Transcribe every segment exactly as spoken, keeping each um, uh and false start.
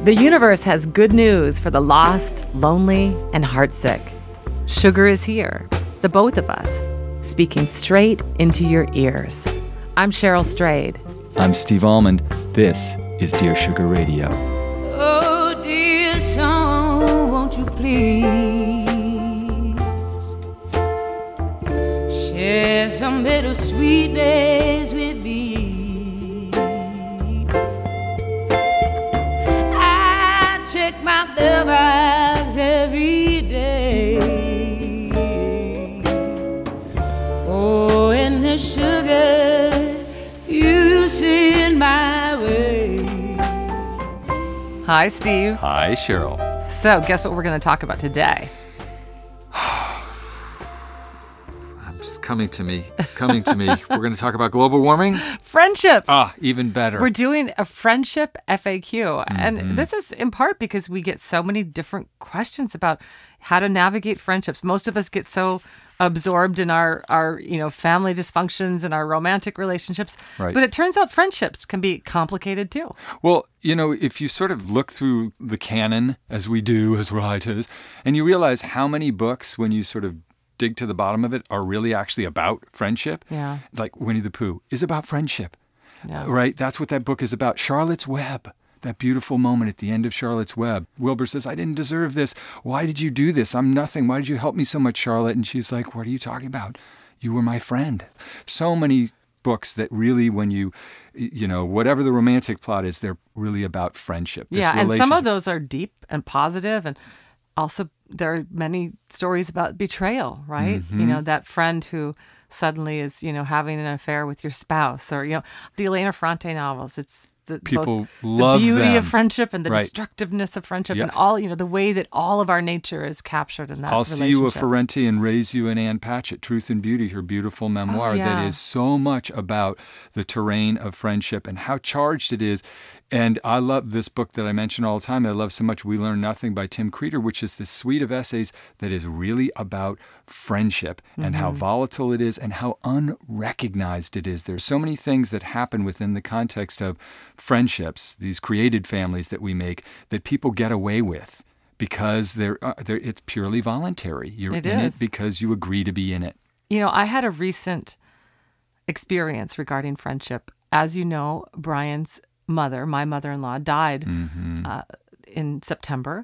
The universe has good news for the lost, lonely, and heartsick. Sugar is here, the both of us, speaking straight into your ears. I'm Cheryl Strayed. I'm Steve Almond. This is Dear Sugar Radio. Oh, dear song, won't you please share some bittersweet days with me? I check my mailbox every day for any sugar you send my way. Hi, Steve. Hi, Cheryl. So, guess what we're going to talk about today? It's coming to me. It's coming to me. We're going to talk about global warming. Friendships. Ah, even better. We're doing a friendship F A Q. Mm-hmm. And this is in part because we get so many different questions about how to navigate friendships. Most of us get so absorbed in our, our you know, family dysfunctions and our romantic relationships. Right. But it turns out friendships can be complicated too. Well, you know, if you sort of look through the canon, as we do as writers, and you realize how many books, when you sort of dig to the bottom of it, are really actually about friendship. Yeah. Like Winnie the Pooh is about friendship, Yeah. right? That's what that book is about. Charlotte's Web, that beautiful moment at the end of Charlotte's Web. Wilbur says, I didn't deserve this. Why did you do this? I'm nothing. Why did you help me so much, Charlotte? And she's like, what are you talking about? You were my friend. So many books that really, when you, you know, whatever the romantic plot is, they're really about friendship. This Yeah, and some of relationship. those are deep and positive, and also there are many stories about betrayal, right? Mm-hmm. You know, that friend who suddenly is, you know, having an affair with your spouse, or, you know, the Elena Ferrante novels. It's the, People both love the beauty them. of friendship and the Right. destructiveness of friendship, Yeah. and all, you know, the way that all of our nature is captured in that I'll relationship. see you a Ferrante and raise you an Anne Patchett, Truth and Beauty, her beautiful memoir Oh, yeah. that is so much about the terrain of friendship and how charged it is. And I love this book that I mention all the time. I love so much, We Learn Nothing by Tim Creeder, which is this suite of essays that is really about friendship and Mm-hmm. how volatile it is and how unrecognized it is. There's so many things that happen within the context of friendships, these created families that we make, that people get away with because they're, uh, they're it's purely voluntary. You're It in is. it because you agree to be in it. You know, I had a recent experience regarding friendship. As you know, Brian's mother, my mother-in-law, died Mm-hmm. uh, in September.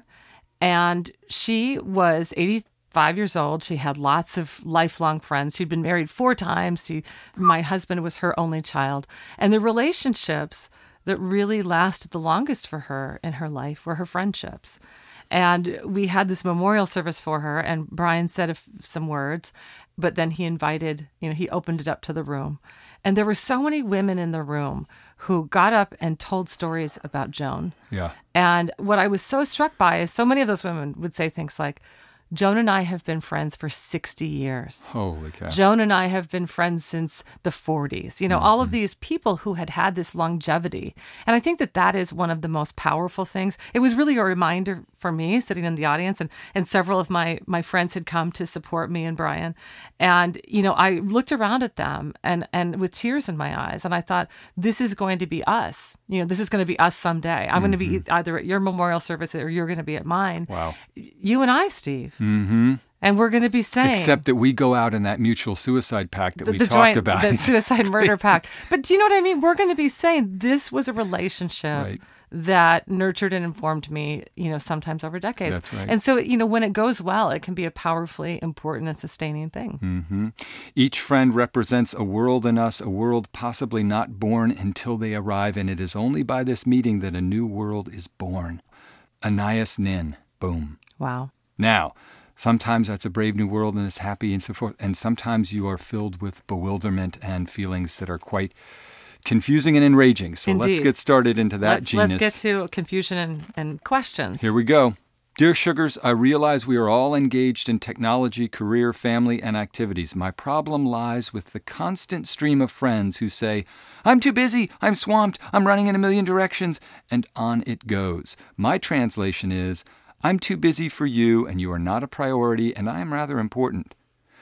And she was eighty-five years old. She had lots of lifelong friends. She'd been married four times. She, my husband was her only child. And the relationships that really lasted the longest for her in her life were her friendships. And we had this memorial service for her, and Brian said a f- some words, but then he invited, you know, he opened it up to the room. And there were so many women in the room who got up and told stories about Joan. Yeah. And what I was so struck by is so many of those women would say things like, Joan and I have been friends for sixty years. Holy cow. Joan and I have been friends since the forties. You know, all of these people who had had this longevity. And I think that that is one of the most powerful things. It was really a reminder for me sitting in the audience, and, and several of my, my friends had come to support me and Brian. And, you know, I looked around at them and, and with tears in my eyes, and I thought, this is going to be us. You know, this is going to be us someday. I'm going to be either at your memorial service or you're going to be at mine. Wow. You and I, Steve. Mm-hmm. And we're going to be saying, Except that we go out in that mutual suicide pact that the, we the talked joint, about. the suicide murder pact. But do you know what I mean? We're going to be saying this was a relationship Right. that nurtured and informed me, you know, sometimes over decades. That's right. And so, you know, when it goes well, it can be a powerfully important and sustaining thing. Mm-hmm. Each friend represents a world in us, a world possibly not born until they arrive, and it is only by this meeting that a new world is born. Anais Nin. Boom. Wow. Now, sometimes that's a brave new world and it's happy and so forth, and sometimes you are filled with bewilderment and feelings that are quite confusing and enraging. So let's Indeed. get started into that let's, genus. let's get to confusion and, and questions. Here we go. Dear Sugars, I realize we are all engaged in technology, career, family, and activities. My problem lies with the constant stream of friends who say, I'm too busy, I'm swamped, I'm running in a million directions, and on it goes. My translation is, I'm too busy for you, and you are not a priority, and I am rather important.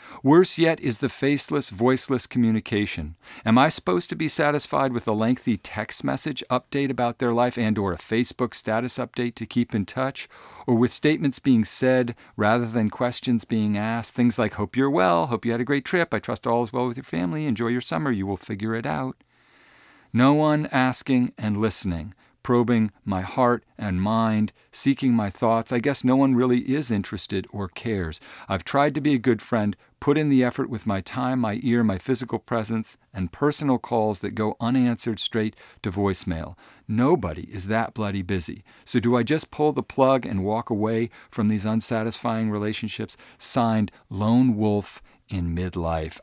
Worse yet is the faceless, voiceless communication. Am I supposed to be satisfied with a lengthy text message update about their life and or a Facebook status update to keep in touch? Or with statements being said rather than questions being asked? Things like, hope you're well, hope you had a great trip, I trust all is well with your family, enjoy your summer, you will figure it out. No one asking and listening, probing my heart and mind, seeking my thoughts. I guess no one really is interested or cares. I've tried to be a good friend, put in the effort with my time, my ear, my physical presence, and personal calls that go unanswered straight to voicemail. Nobody is that bloody busy. So do I just pull the plug and walk away from these unsatisfying relationships? Signed, Lone Wolf in Midlife.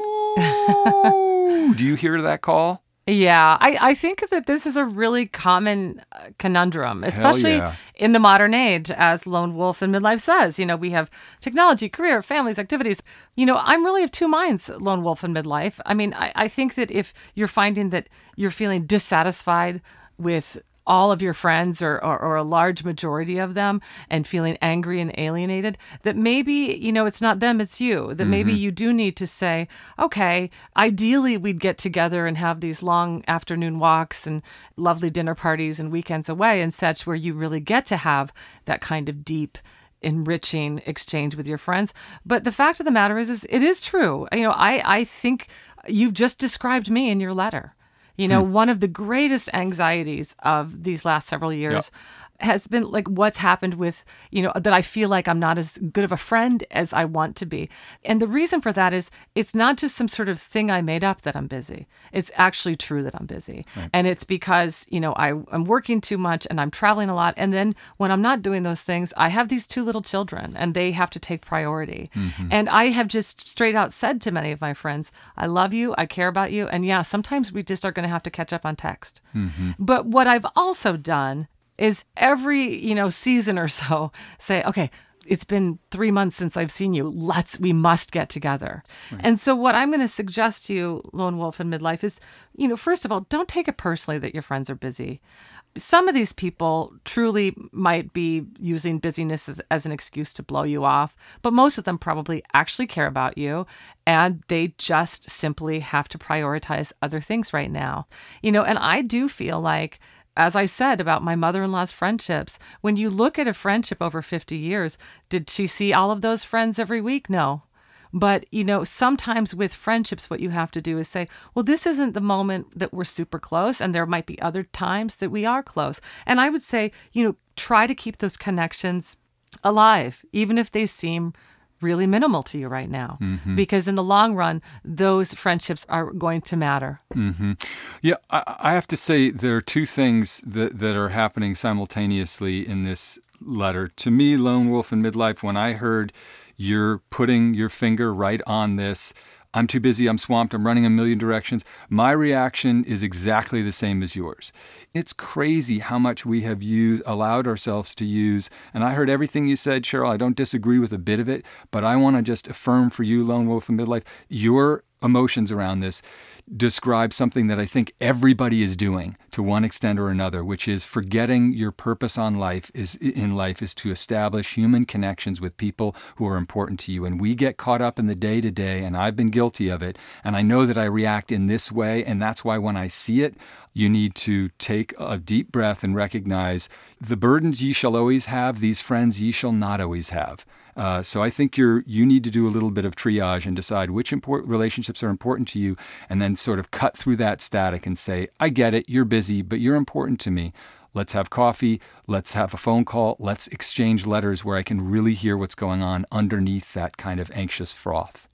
Ow! Do you hear that call? Yeah, I, I think that this is a really common uh, conundrum, especially yeah. in the modern age, as Lone Wolf in Midlife says. You know, we have technology, career, families, activities. You know, I'm really of two minds, Lone Wolf in Midlife. I mean, I, I think that if you're finding that you're feeling dissatisfied with all of your friends or, or, or a large majority of them and feeling angry and alienated, that maybe, you know, it's not them, it's you, that mm-hmm. maybe you do need to say, okay, ideally we'd get together and have these long afternoon walks and lovely dinner parties and weekends away and such where you really get to have that kind of deep, enriching exchange with your friends. But the fact of the matter is, is it is true. You know, I, I think you've just described me in your letter. You know, hmm. one of the greatest anxieties of these last several years yep. has been like what's happened with, you know, that I feel like I'm not as good of a friend as I want to be. And the reason for that is it's not just some sort of thing I made up that I'm busy. It's actually true that I'm busy. Right. And it's because, you know, I, I'm working too much and I'm traveling a lot. And then when I'm not doing those things, I have these two little children and they have to take priority. Mm-hmm. And I have just straight out said to many of my friends, I love you, I care about you. And yeah, sometimes we just are going to have to catch up on text. Mm-hmm. But what I've also done is every, you know, season or so say, okay, it's been three months since I've seen you. Let's, we must get together. Right. And so what I'm going to suggest to you, Lone Wolf in Midlife, is, you know, first of all, don't take it personally that your friends are busy. Some of these people truly might be using busyness as, as an excuse to blow you off, but most of them probably actually care about you, and they just simply have to prioritize other things right now. You know, and I do feel like, as I said about my mother-in-law's friendships, when you look at a friendship over fifty years, did she see all of those friends every week? No. But, you know, sometimes with friendships, what you have to do is say, well, this isn't the moment that we're super close, and there might be other times that we are close. And I would say, you know, try to keep those connections alive, even if they seem really minimal to you right now, mm-hmm. because in the long run, those friendships are going to matter. Mm-hmm. Yeah, I, I have to say there are two things that, that are happening simultaneously in this letter. To me, Lone Wolf in Midlife, when I heard you're putting your finger right on this, I'm too busy, I'm swamped, I'm running a million directions, my reaction is exactly the same as yours. It's crazy how much we have used, allowed ourselves to use, and I heard everything you said, Cheryl. I don't disagree with a bit of it, but I want to just affirm for you, Lone Wolf in Midlife, your emotions around this describe something that I think everybody is doing to one extent or another, which is forgetting your purpose on life is in life is to establish human connections with people who are important to you. And we get caught up in the day-to-day, and I've been guilty of it, and I know that I react in this way, and that's why when I see it, you need to take a deep breath and recognize the burdens ye shall always have, these friends ye shall not always have. Uh, so I think you're you need to do a little bit of triage and decide which important relationships are important to you, and then sort of cut through that static and say, I get it, you're busy, but you're important to me. Let's have coffee. Let's have a phone call. Let's exchange letters where I can really hear what's going on underneath that kind of anxious froth.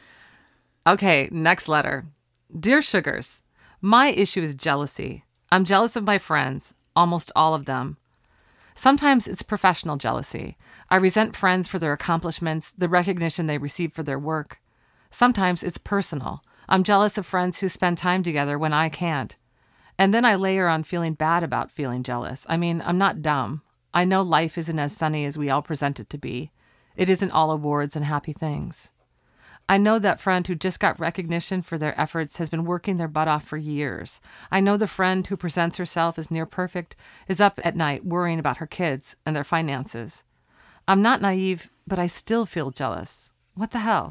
Okay, next letter. Dear Sugars, my issue is jealousy. I'm jealous of my friends, almost all of them. Sometimes it's professional jealousy. I resent friends for their accomplishments, the recognition they receive for their work. Sometimes it's personal. I'm jealous of friends who spend time together when I can't. And then I layer on feeling bad about feeling jealous. I mean, I'm not dumb. I know life isn't as sunny as we all present it to be. It isn't all awards and happy things. I know that friend who just got recognition for their efforts has been working their butt off for years. I know the friend who presents herself as near perfect is up at night worrying about her kids and their finances. I'm not naive, but I still feel jealous. What the hell?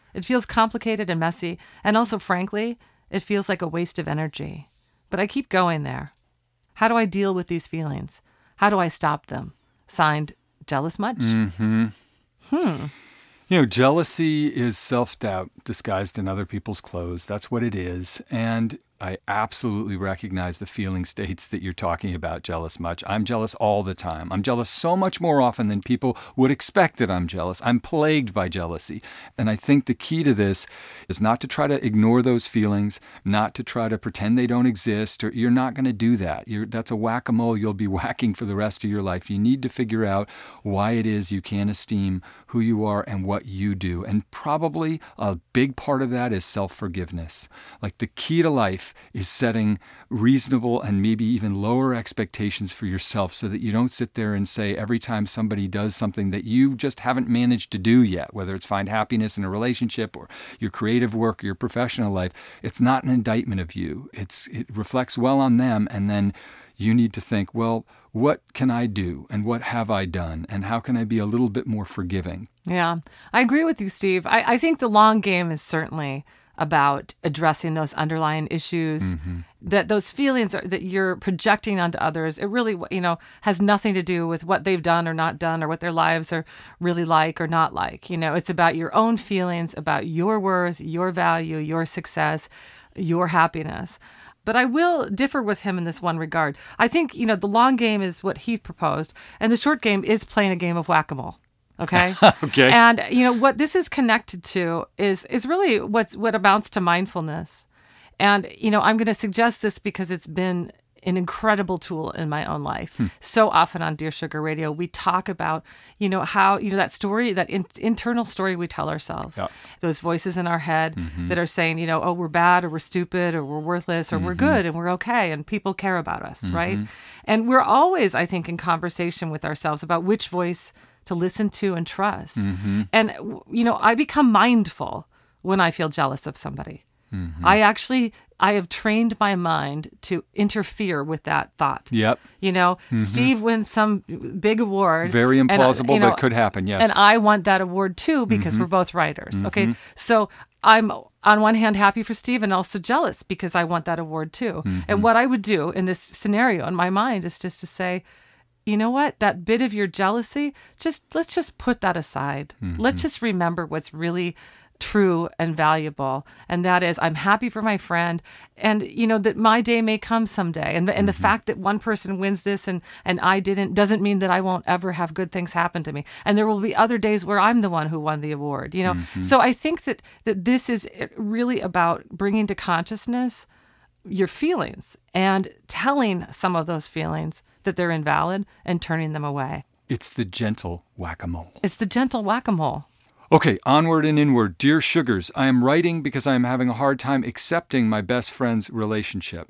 It feels complicated and messy. And also, frankly, it feels like a waste of energy. But I keep going there. How do I deal with these feelings? How do I stop them? Signed, Jealous Much? Mm-hmm. Hmm. You know, jealousy is self-doubt disguised in other people's clothes. That's what it is. And I absolutely recognize the feeling states that you're talking about, Jealous Much. I'm jealous all the time. I'm jealous so much more often than people would expect that I'm jealous. I'm plagued by jealousy. And I think the key to this is not to try to ignore those feelings, not to try to pretend they don't exist, or you're not going to do that. You're, that's a whack-a-mole you'll be whacking for the rest of your life. You need to figure out why it is you can't esteem who you are and what you do. And probably a big part of that is self-forgiveness. Like the key to life is setting reasonable and maybe even lower expectations for yourself so that you don't sit there and say every time somebody does something that you just haven't managed to do yet, whether it's find happiness in a relationship or your creative work or your professional life, it's not an indictment of you. It's it reflects well on them, and then you need to think, well, what can I do and what have I done and how can I be a little bit more forgiving? Yeah, I agree with you, Steve. I, I think the long game is certainly about addressing those underlying issues, mm-hmm. that those feelings are, that you're projecting onto others. It really, you know, has nothing to do with what they've done or not done or what their lives are really like or not like. You know, it's about your own feelings, about your worth, your value, your success, your happiness. But I will differ with him in this one regard. I think, you know, the long game is what he proposed, and the short game is playing a game of whack-a-mole. Okay. Okay. And you know what this is connected to is is really what's what amounts to mindfulness. And you know I'm going to suggest this because it's been an incredible tool in my own life. Hmm. So often on Dear Sugar Radio, we talk about you know how you know that story, that in, internal story we tell ourselves, yeah. those voices in our head mm-hmm. that are saying you know oh we're bad or we're stupid or we're worthless or mm-hmm. we're good and we're okay and people care about us, mm-hmm. right? And we're always, I think, in conversation with ourselves about which voice to listen to and trust. Mm-hmm. And, you know, I become mindful when I feel jealous of somebody. Mm-hmm. I actually, I have trained my mind to interfere with that thought. Yep. You know, mm-hmm. Steve wins some big award. Very implausible, and, you know, but could happen, yes. And I want that award too because mm-hmm. we're both writers, mm-hmm. okay? So I'm, on one hand, happy for Steve and also jealous because I want that award too. Mm-hmm. And what I would do in this scenario in my mind is just to say, you know what? That bit of your jealousy, just let's just put that aside. Mm-hmm. Let's just remember what's really true and valuable. And that is, I'm happy for my friend, and you know that my day may come someday. And and mm-hmm. the fact that one person wins this and and I didn't doesn't mean that I won't ever have good things happen to me. And there will be other days where I'm the one who won the award. You know, mm-hmm. so I think that that this is really about bringing to consciousness your feelings and telling some of those feelings that they're invalid and turning them away. It's the gentle whack-a-mole. It's the gentle whack-a-mole. Okay, onward and inward. Dear Sugars, I am writing because I am having a hard time accepting my best friend's relationship.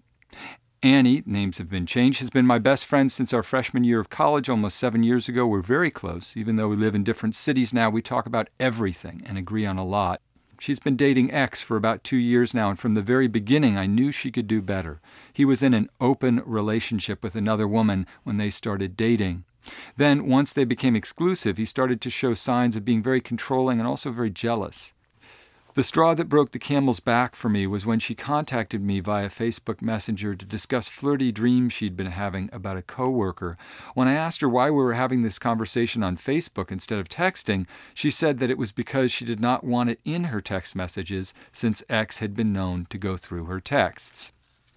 Annie, names have been changed, has been my best friend since our freshman year of college almost seven years ago. We're very close. Even though we live in different cities now, we talk about everything and agree on a lot. She's been dating X for about two years now, and from the very beginning, I knew she could do better. He was in an open relationship with another woman when they started dating. Then, once they became exclusive, he started to show signs of being very controlling and also very jealous. The straw that broke the camel's back for me was when she contacted me via Facebook Messenger to discuss flirty dreams she'd been having about a coworker. When I asked her why we were having this conversation on Facebook instead of texting, she said that it was because she did not want it in her text messages since X had been known to go through her texts.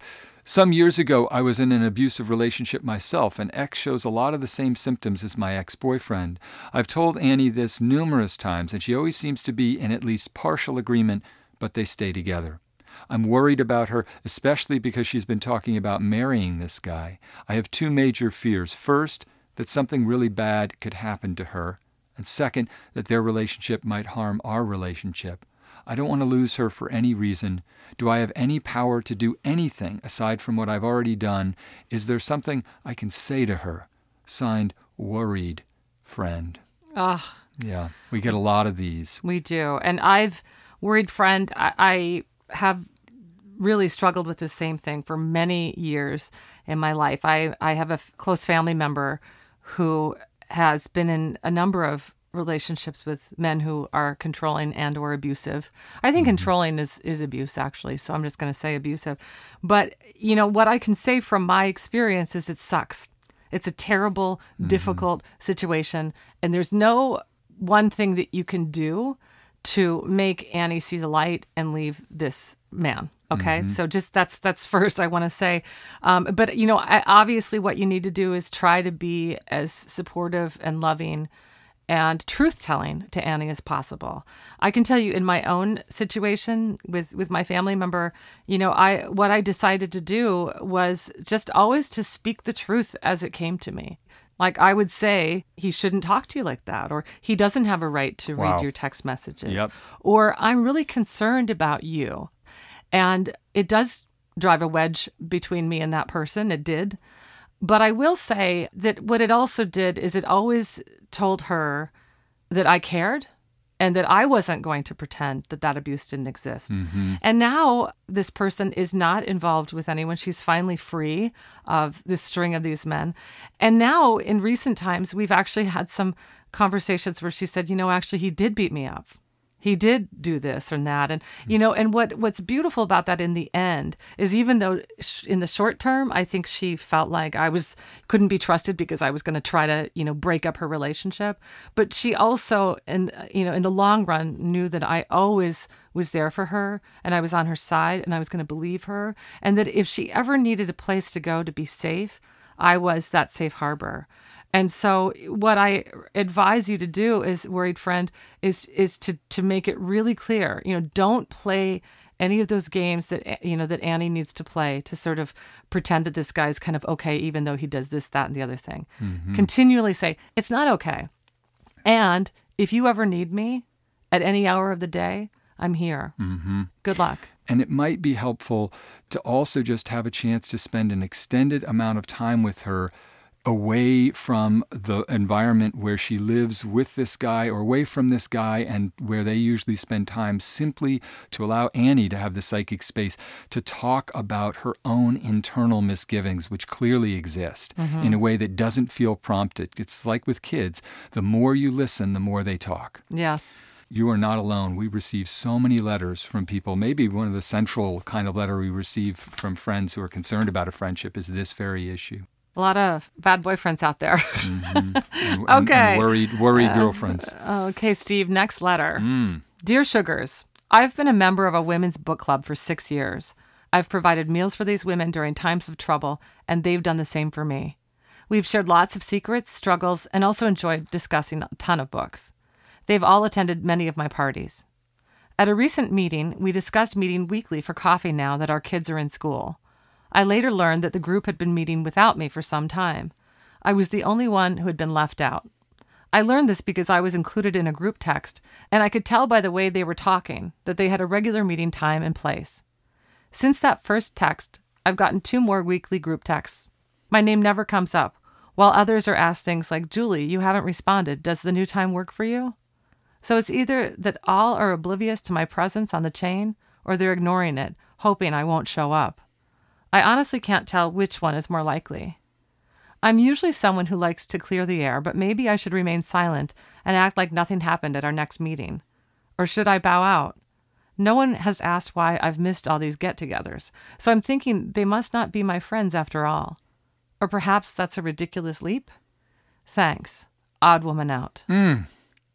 Some years ago, I was in an abusive relationship myself, and X shows a lot of the same symptoms as my ex-boyfriend. I've told Annie this numerous times, and she always seems to be in at least partial agreement, but they stay together. I'm worried about her, especially because she's been talking about marrying this guy. I have two major fears. First, that something really bad could happen to her, and second, that their relationship might harm our relationship. I don't want to lose her for any reason. Do I have any power to do anything aside from what I've already done? Is there something I can say to her? Signed, Worried Friend. Ah, yeah, we get a lot of these. We do. And I've, worried friend, I, I have really struggled with the same thing for many years in my life. I, I have a close family member who has been in a number of relationships with men who are controlling and or abusive. I think mm-hmm. controlling is, is abuse, actually, so I'm just going to say abusive. But, you know, what I can say from my experience is it sucks. It's a terrible, mm-hmm. difficult situation, and there's no one thing that you can do to make Annie see the light and leave this man. Okay. Mm-hmm. So just that's, that's first I want to say. Um, but, you know, I, obviously what you need to do is try to be as supportive and loving and truth-telling to Annie as possible. I can tell you in my own situation with, with my family member, you know, I, what I decided to do was just always to speak the truth as it came to me. Like I would say, he shouldn't talk to you like that, or he doesn't have a right to wow. read your text messages, yep. or I'm really concerned about you. And it does drive a wedge between me and that person. It did. But I will say that what it also did is it always told her that I cared and that I wasn't going to pretend that that abuse didn't exist. Mm-hmm. And now this person is not involved with anyone. She's finally free of this string of these men. And now in recent times, we've actually had some conversations where she said, you know, actually, he did beat me up. He did do this or that. And, you know, and what what's beautiful about that in the end is even though in the short term, I think she felt like I was couldn't be trusted because I was going to try to, you know, break up her relationship. But she also, in, you know, in the long run, knew that I always was there for her and I was on her side and I was going to believe her. And that if she ever needed a place to go to be safe, I was that safe harbor. And so what I advise you to do is, worried friend, is is to to make it really clear, you know, don't play any of those games that, you know, that Annie needs to play to sort of pretend that this guy's kind of okay, even though he does this, that, and the other thing. Mm-hmm. Continually say, it's not okay. And if you ever need me at any hour of the day, I'm here. Mm-hmm. Good luck. And it might be helpful to also just have a chance to spend an extended amount of time with her away from the environment where she lives with this guy or away from this guy and where they usually spend time, simply to allow Annie to have the psychic space to talk about her own internal misgivings, which clearly exist mm-hmm. in a way that doesn't feel prompted. It's like with kids. The more you listen, the more they talk. Yes. You are not alone. We receive so many letters from people. Maybe one of the central kind of letter we receive from friends who are concerned about a friendship is this very issue. A lot of bad boyfriends out there. mm-hmm. and, okay. And worried, worried uh, girlfriends. Okay, Steve, next letter. Mm. Dear Sugars, I've been a member of a women's book club for six years. I've provided meals for these women during times of trouble, and they've done the same for me. We've shared lots of secrets, struggles, and also enjoyed discussing a ton of books. They've all attended many of my parties. At a recent meeting, we discussed meeting weekly for coffee now that our kids are in school. I later learned that the group had been meeting without me for some time. I was the only one who had been left out. I learned this because I was included in a group text, and I could tell by the way they were talking that they had a regular meeting time and place. Since that first text, I've gotten two more weekly group texts. My name never comes up, while others are asked things like, Julie, you haven't responded. Does the new time work for you? So it's either that all are oblivious to my presence on the chain, or they're ignoring it, hoping I won't show up. I honestly can't tell which one is more likely. I'm usually someone who likes to clear the air, but maybe I should remain silent and act like nothing happened at our next meeting. Or should I bow out? No one has asked why I've missed all these get-togethers, so I'm thinking they must not be my friends after all. Or perhaps that's a ridiculous leap? Thanks. Odd woman out. Mm.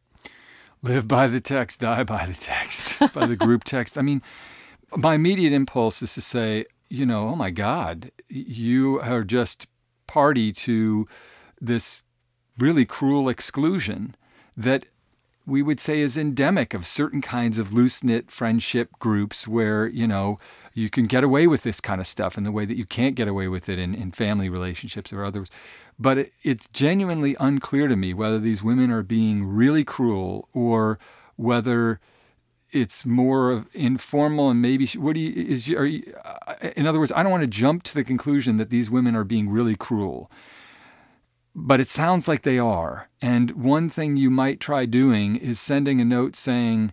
Live by the text, die by the text, by the group text. I mean, my immediate impulse is to say, you know, oh my God, you are just party to this really cruel exclusion that we would say is endemic of certain kinds of loose-knit friendship groups where, you know, you can get away with this kind of stuff in the way that you can't get away with it in, in family relationships or others. But it, it's genuinely unclear to me whether these women are being really cruel or whether it's more of informal and maybe, what do you, is, are you, in other words, I don't want to jump to the conclusion that these women are being really cruel, but it sounds like they are. And one thing you might try doing is sending a note saying,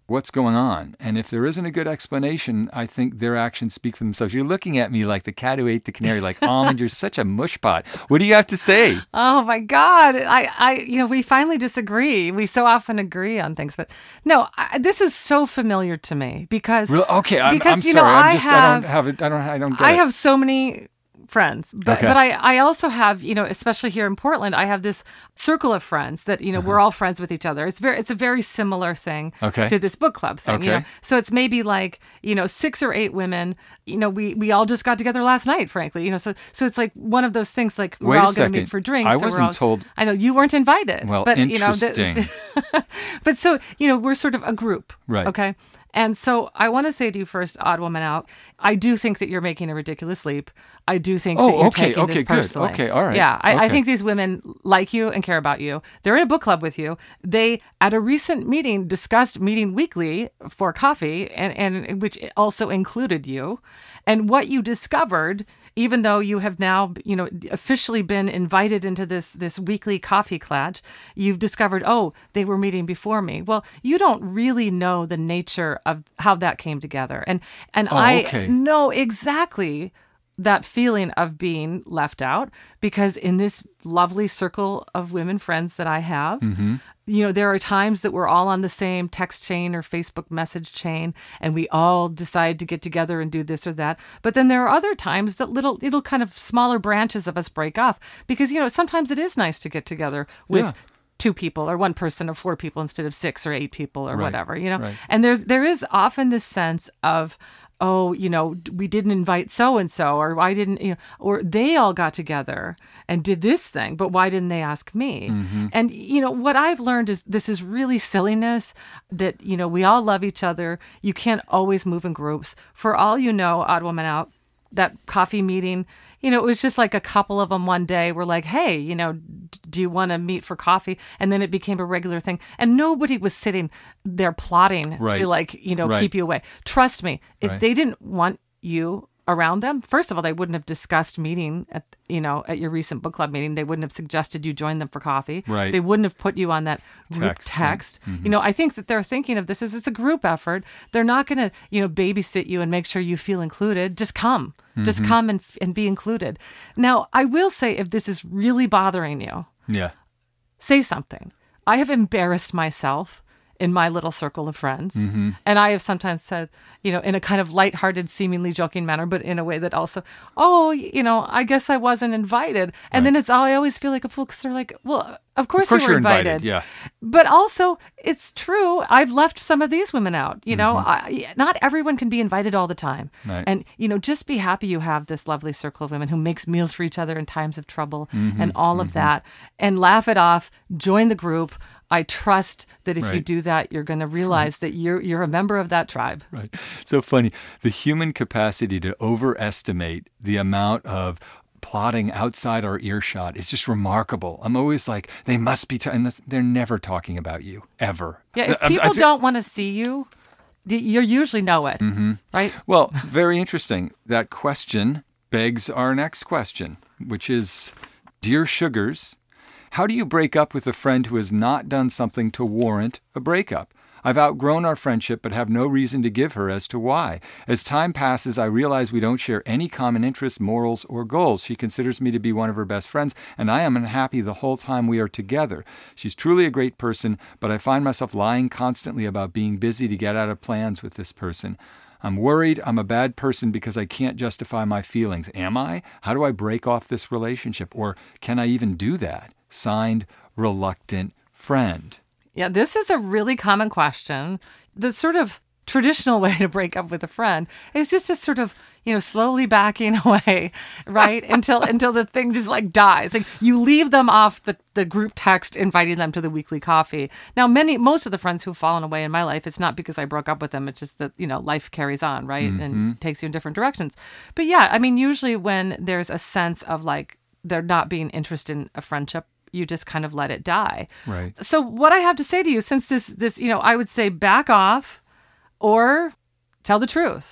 what's going on. And if there isn't a good explanation, I think their actions speak for themselves. You're looking at me like the cat who ate the canary, like, Almond, you're such a mushpot. What do you have to say? Oh my God. I, I, you know, we finally disagree. We so often agree on things, but no, I, this is so familiar to me because, Real, okay, I'm, because, I'm you sorry. know, I'm I just, have, I don't have it. I don't, I don't get I it. have so many friends, but Okay. but I, I also have, you know, especially here in Portland, I have this circle of friends that, you know, we're all friends with each other. It's very, it's a very similar thing Okay. to this book club thing, you Okay. know. So it's maybe like, you know, six or eight women, you know, we, we all just got together last night, frankly, you know, so, so it's like one of those things like we're Wait a all going to second. meet for drinks. I or we're wasn't all- told- I know you weren't invited. Well, but, interesting. You know, th- but so, you know, we're sort of a group. Right. Okay. And so I want to say to you first, Odd Woman Out, I do think that you're making a ridiculous leap. I do think Oh, that you're okay, taking okay, this good. personally. Okay, all right. Yeah, I, I Okay. think these women like you and care about you. They're in a book club with you. They, at a recent meeting, discussed meeting weekly for coffee, and, and which also included you. And what you discovered, even though you have now, you know, officially been invited into this this weekly coffee clutch, you've discovered, oh, they were meeting before me. Well, you don't really know the nature of how that came together. And and Oh, I okay. know exactly that feeling of being left out because in this lovely circle of women friends that I have, Mm-hmm. you know, there are times that we're all on the same text chain or Facebook message chain and we all decide to get together and do this or that. But then there are other times that little, little kind of smaller branches of us break off because, you know, sometimes it is nice to get together with Yeah. two people or one person or four people instead of six or eight people or Right, whatever, you know, right. and there's, there is often this sense of, oh, you know, we didn't invite so-and-so, or why didn't, you know, or they all got together and did this thing, but why didn't they ask me? Mm-hmm. And, you know, what I've learned is this is really silliness that, you know, we all love each other. You can't always move in groups. For all you know, Odd Woman Out, that coffee meeting, you know, it was just like a couple of them one day were like, hey, you know, d- do you want to meet for coffee? And then it became a regular thing. And nobody was sitting there plotting Right. to like, you know, Right. keep you away. Trust me, if Right. they didn't want you around them, first of all, they wouldn't have discussed meeting at, you know, at your recent book club meeting. They wouldn't have suggested you join them for coffee. Right. They wouldn't have put you on that group Text, text. right. Mm-hmm. You know, I think that they're thinking of this as it's a group effort. They're not going to, you know, babysit you and make sure you feel included. Just come. Just Mm-hmm. come and, and be included. Now, I will say if this is really bothering you, Yeah. say something. I have embarrassed myself in my little circle of friends. Mm-hmm. And I have sometimes said, you know, in a kind of lighthearted, seemingly joking manner, but in a way that also, oh, you know, I guess I wasn't invited. And then it's, oh, I always feel like a fool because they're like, well, of course, Of course you were you're invited. invited, yeah. But also, it's true. I've left some of these women out. You know, Mm-hmm. I, not everyone can be invited all the time. Right. And, you know, just be happy you have this lovely circle of women who makes meals for each other in times of trouble Mm-hmm. and all of that. And laugh it off, join the group. I trust that if you Right. do that, you're going to realize that you're you're a member of that tribe. Right. So funny. The human capacity to overestimate the amount of plotting outside our earshot is just remarkable. I'm always like, they must be, ta- and this- they're never talking about you, ever. Yeah, if I'm- people I'm- don't want to see you, y- you usually know it, Mm-hmm. right? Well, very interesting. That question begs our next question, which is, Dear Sugars, how do you break up with a friend who has not done something to warrant a breakup? I've outgrown our friendship but have no reason to give her as to why. As time passes, I realize we don't share any common interests, morals, or goals. She considers me to be one of her best friends, and I am unhappy the whole time we are together. She's truly a great person, but I find myself lying constantly about being busy to get out of plans with this person. I'm worried I'm a bad person because I can't justify my feelings. Am I? How do I break off this relationship? Or can I even do that? Signed, Reluctant Friend. Yeah, this is a really common question. The sort of traditional way to break up with a friend is just to sort of, you know, slowly backing away, right? until until the thing just like dies. Like you leave them off the, the group text inviting them to the weekly coffee. Now, many most of the friends who've fallen away in my life, it's not because I broke up with them. It's just that, you know, life carries on, right? And takes you in different directions. But yeah, I mean, usually when there's a sense of like there not being interest in a friendship, you just kind of let it die. Right. So what I have to say to you, since this, this, you know, I would say back off or tell the truth.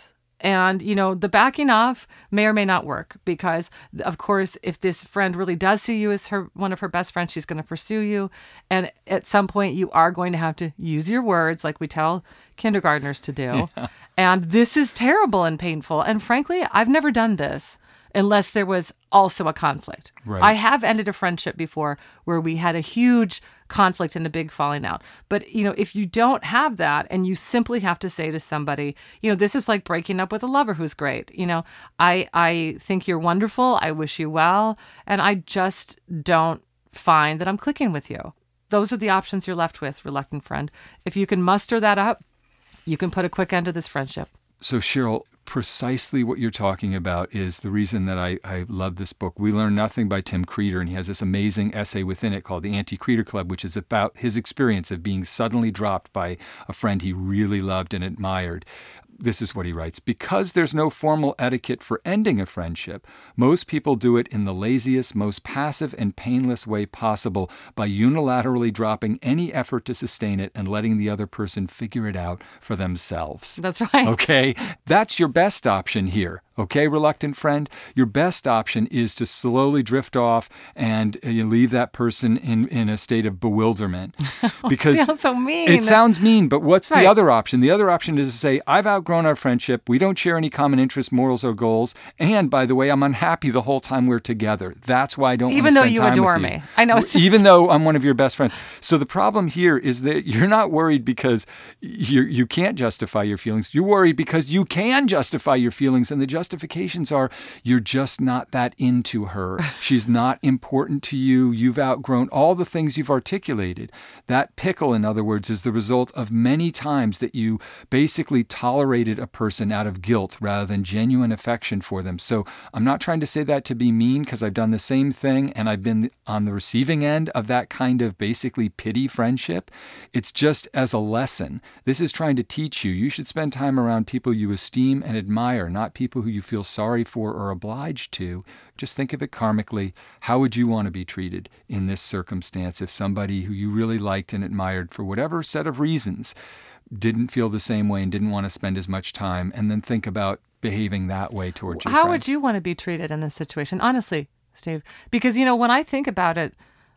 And, you know, the backing off may or may not work because, of course, if this friend really does see you as her one of her best friends, she's going to pursue you. And at some point, you are going to have to use your words like we tell kindergartners to do. Yeah. And this is terrible and painful. And frankly, I've never done this unless there was also a conflict. Right. I have ended a friendship before where we had a huge conflict and a big falling out. But, you know, if you don't have that and you simply have to say to somebody, you know, this is like breaking up with a lover who's great. You know, I, I think you're wonderful. I wish you well. And I just don't find that I'm clicking with you. Those are the options you're left with, reluctant friend. If you can muster that up, you can put a quick end to this friendship. So, Cheryl, precisely what you're talking about is the reason that I, I love this book. We Learn Nothing by Tim Creeder, and he has this amazing essay within it called The Anti-Creeder Club, which is about his experience of being suddenly dropped by a friend he really loved and admired. This is what he writes. Because there's no formal etiquette for ending a friendship, most people do it in the laziest, most passive and painless way possible by unilaterally dropping any effort to sustain it and letting the other person figure it out for themselves. That's right. Okay? That's your best option here. Okay, reluctant friend? Your best option is to slowly drift off and uh, you leave that person in, in a state of bewilderment. Because it sounds so mean. It sounds mean, but what's right. the other option? The other option is to say, I've outgrown our friendship. We don't share any common interests, morals, or goals. And by the way, I'm unhappy the whole time we're together. That's why I don't Even want to though spend you time adore with me. you. I know it's just... Even though I'm one of your best friends. So the problem here is that you're not worried because you you can't justify your feelings. You're worried because you can justify your feelings, and the justifications are you're just not that into her. She's not important to you. You've outgrown all the things you've articulated. That pickle, in other words, is the result of many times that you basically tolerated a person out of guilt rather than genuine affection for them. So I'm not trying to say that to be mean, because I've done the same thing and I've been on the receiving end of that kind of basically pity friendship. It's just as a lesson. This is trying to teach you. You should spend time around people you esteem and admire, not people who you feel sorry for or obliged to. Just think of it karmically. How would you want to be treated in this circumstance if somebody who you really liked and admired for whatever set of reasons didn't feel the same way and didn't want to spend as much time, and then think about behaving that way towards your How friend? would you want to be treated in this situation? Honestly, Steve, because, you know, when I think about it,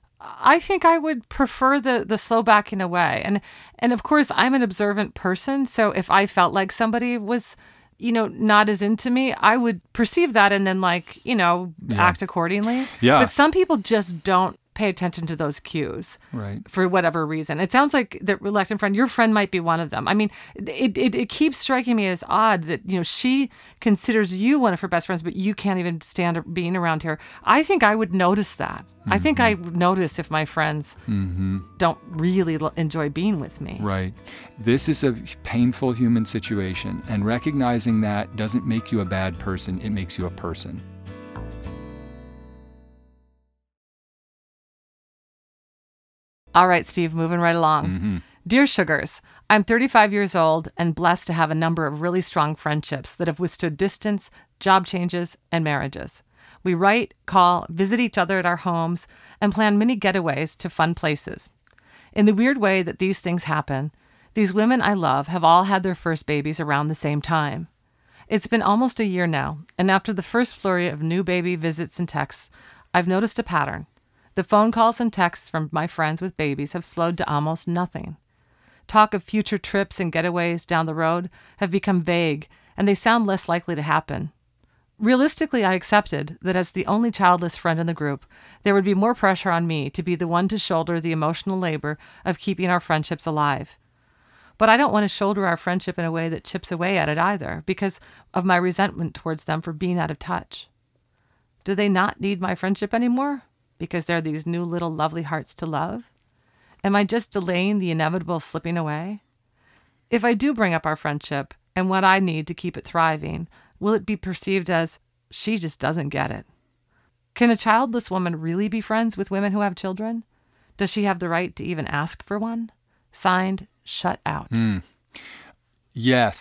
I think I would prefer the the slow backing away. And, and of course, I'm an observant person. So if I felt like somebody was, you know, not as into me, I would perceive that and then, like, you know, Yeah. act accordingly. Yeah. But some people just don't pay attention to those cues, Right. for whatever reason. It sounds like the reluctant friend, your friend might be one of them. I mean, it, it it keeps striking me as odd that, you know, she considers you one of her best friends, but you can't even stand being around her. I think I would notice that. Mm-hmm. I think I would notice if my friends mm-hmm. don't really l- enjoy being with me. Right. This is a painful human situation, and recognizing that doesn't make you a bad person. It makes you a person. All right, Steve, moving right along. Mm-hmm. Dear Sugars, I'm thirty-five years old and blessed to have a number of really strong friendships that have withstood distance, job changes, and marriages. We write, call, visit each other at our homes, and plan mini getaways to fun places. In the weird way that these things happen, these women I love have all had their first babies around the same time. It's been almost a year now, and after the first flurry of new baby visits and texts, I've noticed a pattern. The phone calls and texts from my friends with babies have slowed to almost nothing. Talk of future trips and getaways down the road have become vague, and they sound less likely to happen. Realistically, I accepted that as the only childless friend in the group, there would be more pressure on me to be the one to shoulder the emotional labor of keeping our friendships alive. But I don't want to shoulder our friendship in a way that chips away at it either, because of my resentment towards them for being out of touch. Do they not need my friendship anymore? Because they're these new little lovely hearts to love? Am I just delaying the inevitable slipping away? If I do bring up our friendship and what I need to keep it thriving, will it be perceived as, she just doesn't get it? Can a childless woman really be friends with women who have children? Does she have the right to even ask for one? Signed, Shut Out. Mm. Yes.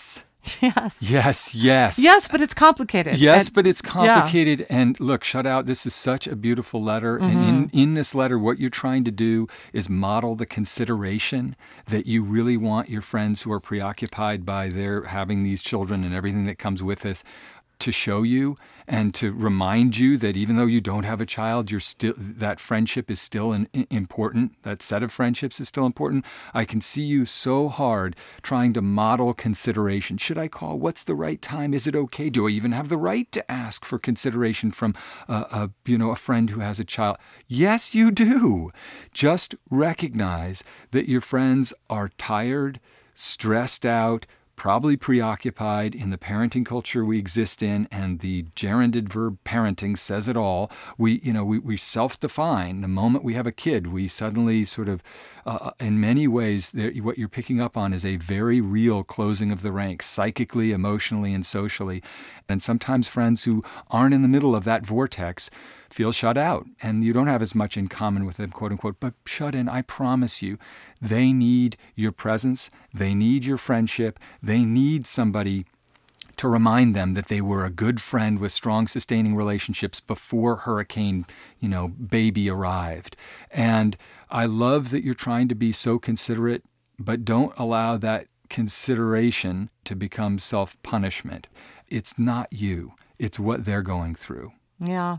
Yes. Yes, yes. Yes, but it's complicated. Yes, And- but it's yeah. complicated. And look, shut out. This is such a beautiful letter. Mm-hmm. And in, in this letter, what you're trying to do is model the consideration that you really want your friends who are preoccupied by their having these children and everything that comes with this to show you, and to remind you that even though you don't have a child, you're still, that friendship is still an, important. That set of friendships is still important. I can see you so hard trying to model consideration. Should I call? What's the right time? Is it okay? Do I even have the right to ask for consideration from a, a you know a friend who has a child? Yes, you do. Just recognize that your friends are tired, stressed out, probably preoccupied in the parenting culture we exist in, and the gerunded verb parenting says it all. We, you know, we, we self-define. The moment we have a kid, we suddenly sort of, uh, in many ways, what you're picking up on is a very real closing of the ranks, psychically, emotionally, and socially. And sometimes friends who aren't in the middle of that vortex feel shut out, and you don't have as much in common with them, quote unquote, but shut in. I promise you, they need your presence. They need your friendship. They need somebody to remind them that they were a good friend with strong, sustaining relationships before Hurricane, you know, baby arrived. And I love that you're trying to be so considerate, but don't allow that consideration to become self-punishment. It's not you. It's what they're going through. Yeah.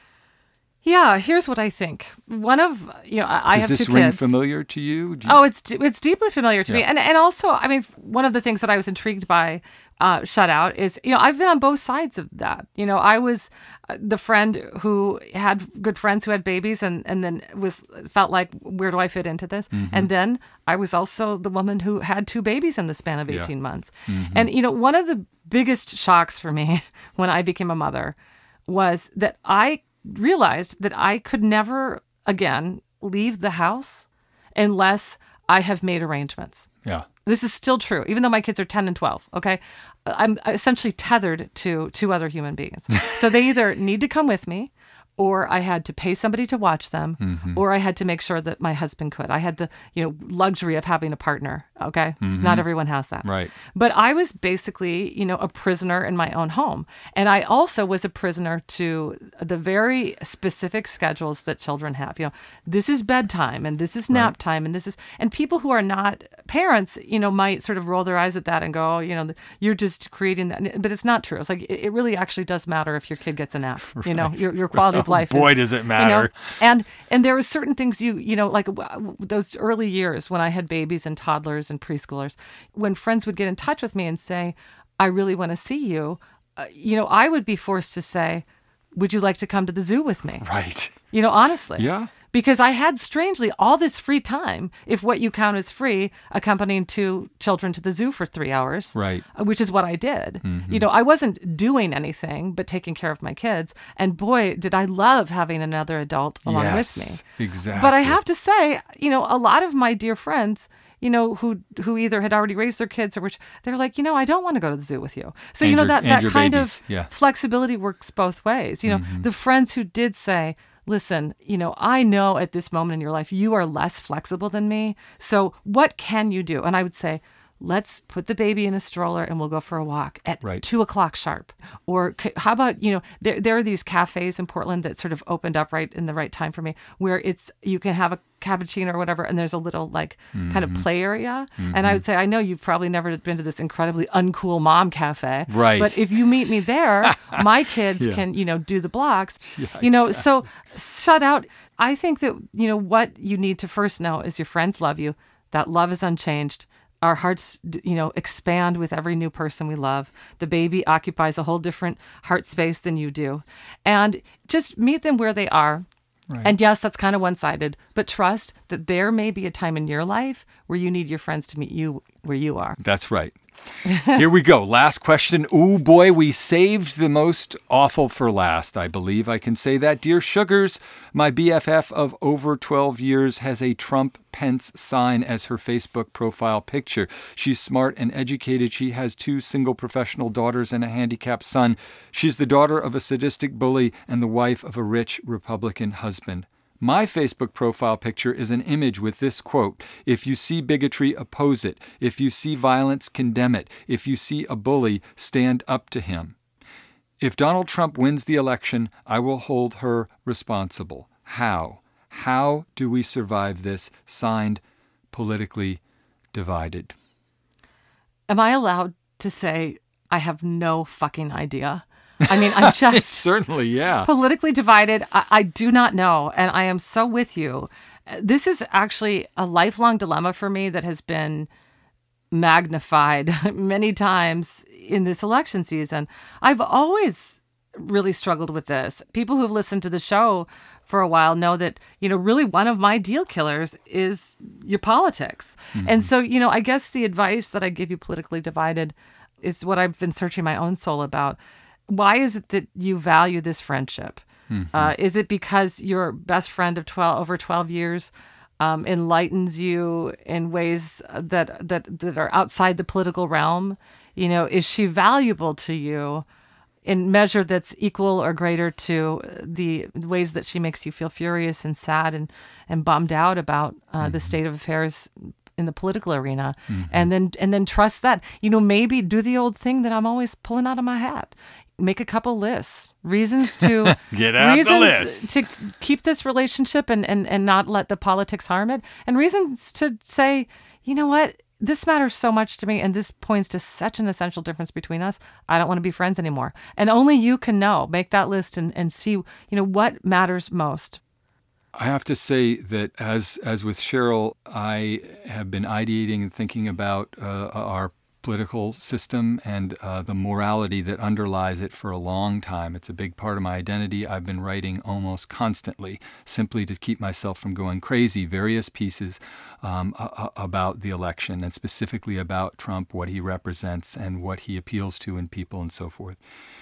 Yeah, here's what I think. One of, you know, I, I have two Does kids. this ring familiar to you? Do you- Oh, it's it's deeply familiar to me. Yeah. And and also, I mean, one of the things that I was intrigued by uh, Shut Out is, you know, I've been on both sides of that. You know, I was uh, the friend who had good friends who had babies and, and then was felt like, where do I fit into this? Mm-hmm. And then I was also the woman who had two babies in the span of Yeah. eighteen months. Mm-hmm. And, you know, one of the biggest shocks for me when I became a mother was that I realized that I could never again leave the house unless I have made arrangements. Yeah. This is still true, even though my kids are ten and twelve, okay? I'm essentially tethered to two other human beings. So they either need to come with me, or I had to pay somebody to watch them, Mm-hmm. or I had to make sure that my husband could. I had the, you know, luxury of having a partner, okay? It's not everyone has that. Mm-hmm. Right. But I was basically, you know, a prisoner in my own home. And I also was a prisoner to the very specific schedules that children have. You know, this is bedtime and this is nap time and this is, and people who are not parents, you know, might sort of roll their eyes at that and go, oh, you know, you're just creating that. But it's not true. It's like, it it really actually does matter if your kid gets a nap, you know, your, your quality of life. Boy, is, does it you matter. know, and, and there were certain things you, you know, like w- those early years when I had babies and toddlers and preschoolers, when friends would get in touch with me and say, I really want to see you, uh, you know, I would be forced to say, would you like to come to the zoo with me? Right. You know, honestly. Yeah. Because I had, strangely, all this free time, if what you count as free, accompanying two children to the zoo for three hours. Right. uh, Which is what I did. You know, I wasn't doing anything but taking care of my kids. And boy, did I love having another adult along Yes, with me. exactly. But I have to say, you know, a lot of my dear friends, you know, who who either had already raised their kids or which they're like, you know, I don't want to go to the zoo with you. So, And you know, your- that, and that your kind babies, of yeah. flexibility works both ways. You know, the friends who did say, listen, you know, I know at this moment in your life, you are less flexible than me. So what can you do? And I would say, let's put the baby in a stroller and we'll go for a walk at Right. two o'clock sharp. Or c- how about, you know, there, there are these cafes in Portland that sort of opened up right in the right time for me, where it's, you can have a cappuccino or whatever, and there's a little like kind of play area. And I would say, I know you've probably never been to this incredibly uncool mom cafe. Right. But if you meet me there, my kids Yeah. can, you know, do the blocks. you know, so Shut Out. I think that, you know, what you need to first know is your friends love you. That love is unchanged. Our hearts, d- you know, expand with every new person we love. The baby occupies a whole different heart space than you do. And just meet them where they are. Right. And yes, that's kind of one-sided, but trust that there may be a time in your life where you need your friends to meet you where you are. That's right. Here we go. Last question. Ooh, boy, we saved the most awful for last. I believe I can say that. Dear Sugars, my B F F of over twelve years has a Trump Pence sign as her Facebook profile picture. She's smart and educated. She has two single professional daughters and a handicapped son. She's the daughter of a sadistic bully and the wife of a rich Republican husband. My Facebook profile picture is an image with this quote: "If you see bigotry, oppose it. If you see violence, condemn it. If you see a bully, stand up to him." If Donald Trump wins the election, I will hold her responsible. How? How do we survive this? Signed, Politically Divided. Am I allowed to say I have no fucking idea? I mean, I'm just certainly, yeah. Politically divided. I, I do not know. And I am so with you. This is actually a lifelong dilemma for me that has been magnified many times in this election season. I've always really struggled with this. People who've listened to the show for a while know that, you know, really one of my deal killers is your politics. Mm-hmm. And so, you know, I guess the advice that I give you, Politically Divided, is what I've been searching my own soul about. Why is it that you value this friendship? Mm-hmm. Uh, is it because your best friend of twelve over twelve years um, enlightens you in ways that that that are outside the political realm? You know, is she valuable to you in measure that's equal or greater to the ways that she makes you feel furious and sad and, and bummed out about uh, mm-hmm. the state of affairs in the political arena? Mm-hmm. And then and then trust that, you know, maybe do the old thing that I'm always pulling out of my hat. Make a couple lists, reasons to get out reasons the list to keep this relationship and, and, and not let the politics harm it, and reasons to say, you know what, this matters so much to me, and this points to such an essential difference between us. I don't want to be friends anymore. And only you can know. Make that list and, and see, you know, what matters most. I have to say that as as with Cheryl, I have been ideating and thinking about uh, our political system and uh, the morality that underlies it for a long time. It's a big part of my identity. I've been writing almost constantly, simply to keep myself from going crazy, various pieces um, a- about the election and specifically about Trump, what he represents and what he appeals to in people and so forth.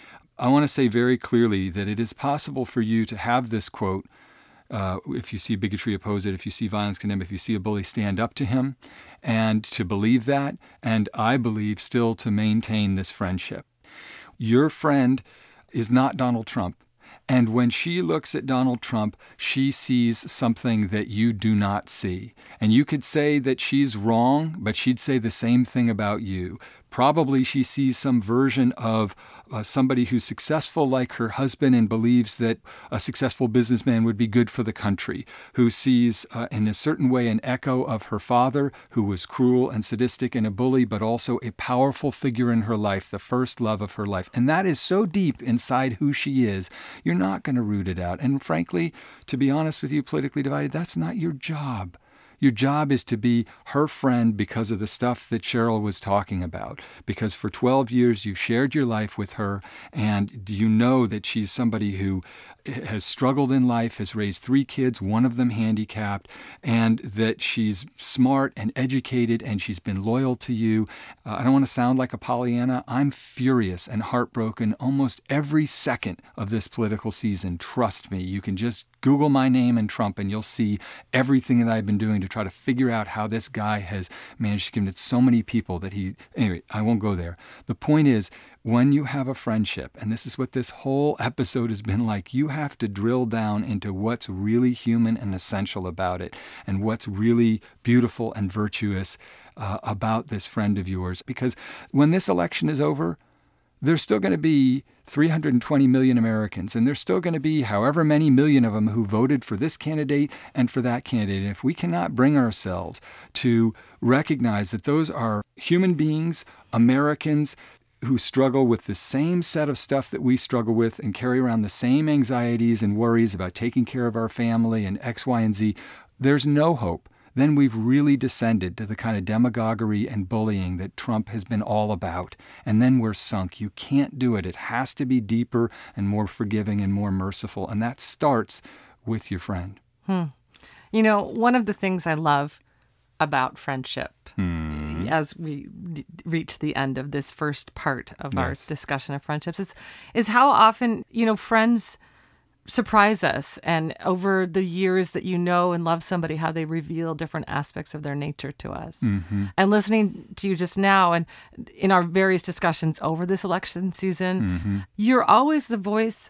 I want to say very clearly that it is possible for you to have this quote: Uh, if you see bigotry, oppose it. If you see violence, condemn. If you see a bully, stand up to him. And to believe that, and I believe still to maintain this friendship. Your friend is not Donald Trump. And when she looks at Donald Trump, she sees something that you do not see. And you could say that she's wrong, but she'd say the same thing about you. Probably she sees some version of uh, somebody who's successful like her husband and believes that a successful businessman would be good for the country, who sees uh, in a certain way an echo of her father, who was cruel and sadistic and a bully, but also a powerful figure in her life, the first love of her life. And that is so deep inside who she is, you're not going to root it out. And frankly, to be honest with you, Politically Divided, that's not your job. Your job is to be her friend because of the stuff that Cheryl was talking about. Because for twelve years you've shared your life with her, and you know that she's somebody who has struggled in life, has raised three kids, one of them handicapped, and that she's smart and educated and she's been loyal to you. Uh, I don't want to sound like a Pollyanna. I'm furious and heartbroken almost every second of this political season. Trust me. You can just Google my name and Trump and you'll see everything that I've been doing to try to figure out how this guy has managed to convince so many people that he... Anyway, I won't go there. The point is, when you have a friendship, and this is what this whole episode has been like, you have to drill down into what's really human and essential about it and what's really beautiful and virtuous uh, about this friend of yours. Because when this election is over, there's still going to be three hundred twenty million Americans, and there's still going to be however many million of them who voted for this candidate and for that candidate. And if we cannot bring ourselves to recognize that those are human beings, Americans, who struggle with the same set of stuff that we struggle with and carry around the same anxieties and worries about taking care of our family and X, Y, and Z, there's no hope. Then we've really descended to the kind of demagoguery and bullying that Trump has been all about. And then we're sunk. You can't do it. It has to be deeper and more forgiving and more merciful. And that starts with your friend. Hmm. You know, one of the things I love about friendship, hmm. as we d- reach the end of this first part of yes. our discussion of friendships, is, is how often, you know, friends surprise us, and over the years that you know and love somebody, how they reveal different aspects of their nature to us. Mm-hmm. And listening to you just now and in our various discussions over this election season, mm-hmm. you're always the voice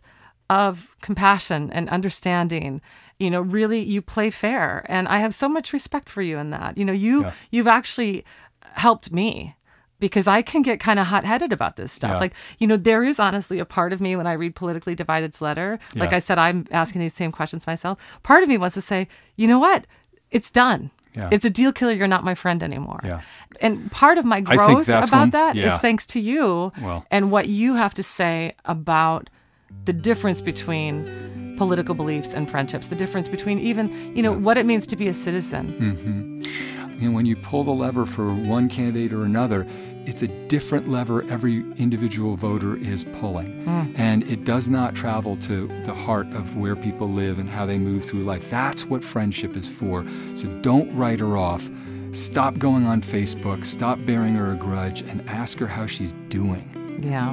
of compassion and understanding. You know, really, you play fair. And I have so much respect for you in that. You know, you, Yeah. you've actually helped me because I can get kind of hot-headed about this stuff. Yeah. Like, you know, there is honestly a part of me when I read Politically Divided's letter, like Yeah. I said, I'm asking these same questions myself. Part of me wants to say, you know what? It's done. Yeah. It's a deal killer. You're not my friend anymore. Yeah. And part of my think growth that's about when- that is yeah. thanks to you Well. and what you have to say about the difference between political beliefs and friendships, the difference between even, you know, what it means to be a citizen. Mm-hmm. You know, when you pull the lever for one candidate or another, it's a different lever every individual voter is pulling. Mm. And it does not travel to the heart of where people live and how they move through life. That's what friendship is for. So don't write her off. Stop going on Facebook. Stop bearing her a grudge and ask her how she's doing. Yeah.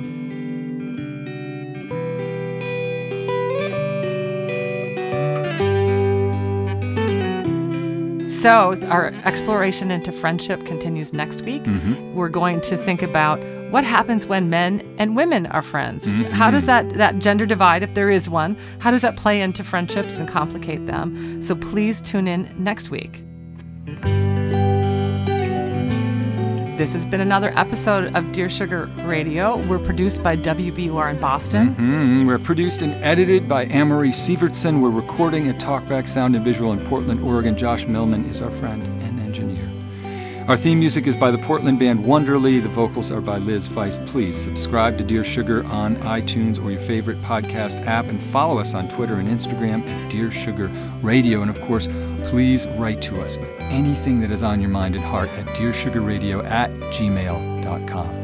So our exploration into friendship continues next week. Mm-hmm. We're going to think about what happens when men and women are friends. Mm-hmm. How does that, that gender divide, if there is one, how does that play into friendships and complicate them? So please tune in next week. This has been another episode of Dear Sugar Radio. We're produced by W B U R in Boston. Mm-hmm. We're produced and edited by Amory Sievertson. We're recording at Talkback Sound and Visual in Portland, Oregon. Josh Millman is our friend and engineer. Our theme music is by the Portland band Wonderly. The vocals are by Liz Feist. Please subscribe to Dear Sugar on iTunes or your favorite podcast app and follow us on Twitter and Instagram at Dear Sugar Radio. And of course, please write to us with anything that is on your mind and heart at dearsugarradio at gmail dot com.